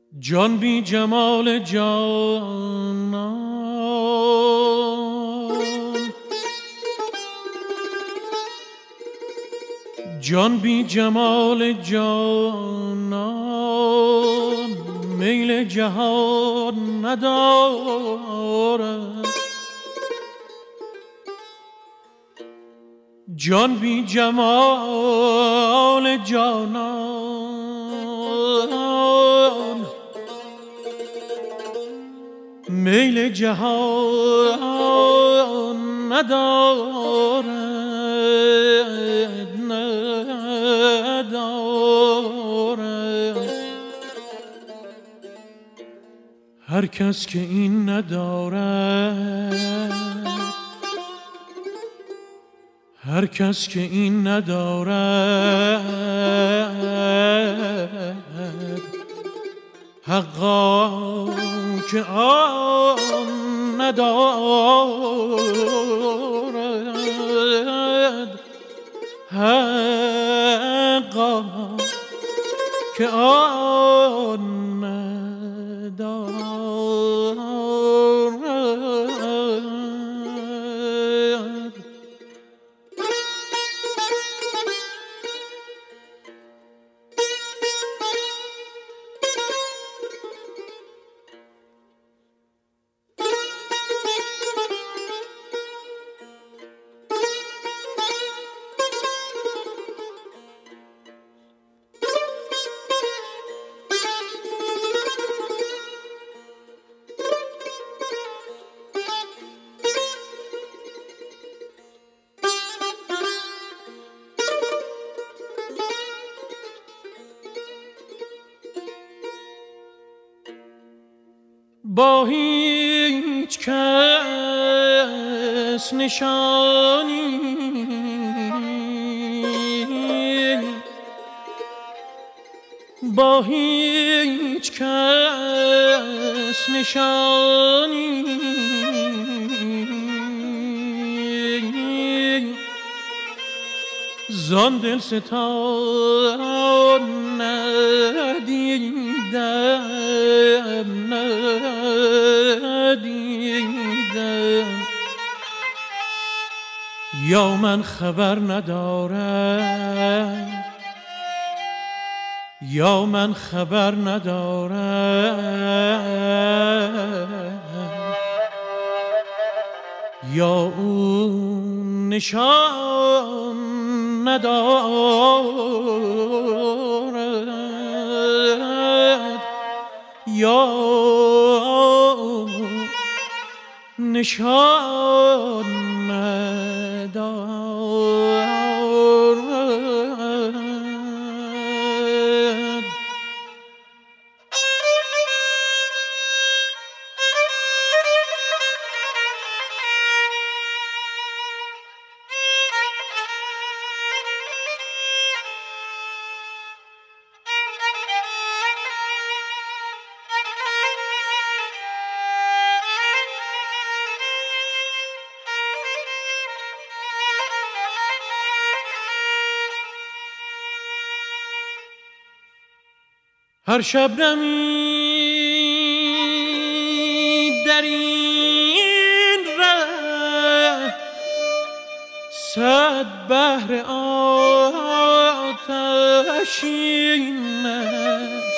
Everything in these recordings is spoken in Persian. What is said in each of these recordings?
جان بی جمال جانان، جان بی جمال جانان میل جهان ندارد. جان بی جمال جانان میل جهان ندارد. هر کس که این ندارد، هر کس که این ندارد، حقا که آن ندارد، حقا که آن ندارد. با هیچ کس نشانی با هیچ کس نشانی زان دل ستان ندیدم، یا من خبر ندارم، یا من خبر ندارم، یا اون نشان ندارد، یا نشان ندارد. هر شبنمی در این ره صد بحر آتشین است.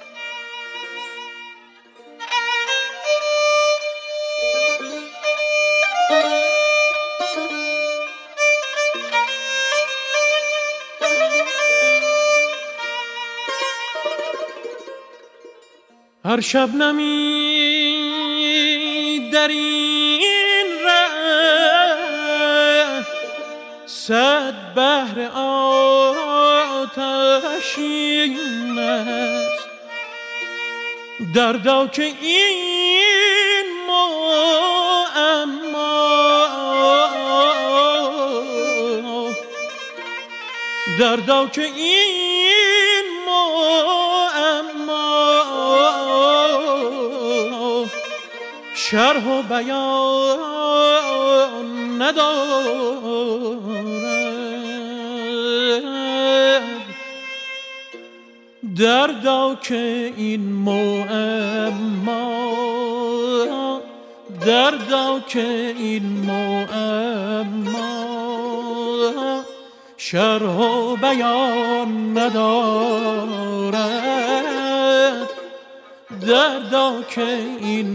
هر شبنمی در این ره صد بحر آتشین است. دردا که این معما، دردا که این معما شرح و بیان ندارد. دردا که این معما، دردا که این معما شرح و بیان ندارد، دردا که این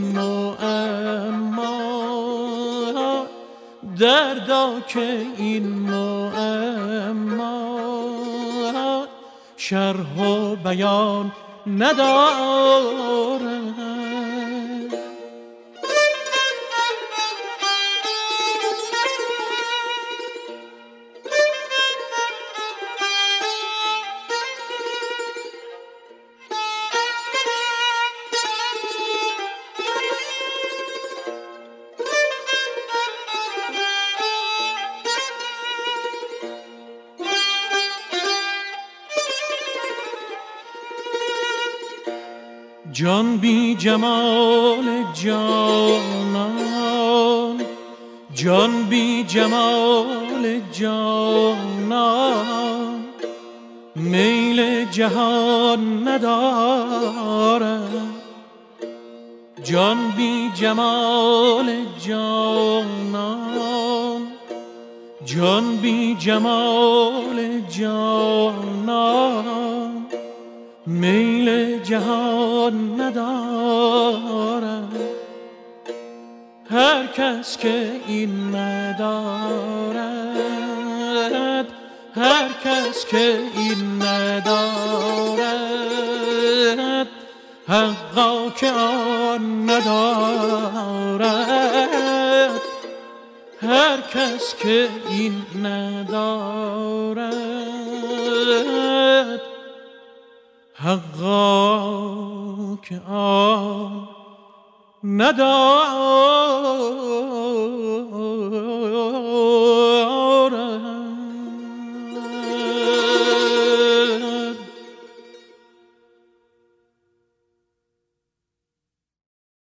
معما، دردا که این معما شرح و بیان ندارد. جان بی جمال جانان، جان بی جمال جانان میل جهان ندارد، جان بی جمال جانان، جان بی جمال جانان میل جهان ندارد. هر کس که این ندارد، هر کس که این ندارد حقا که آن ندارد، هر کس که این ندارد حقا که آن ندارد.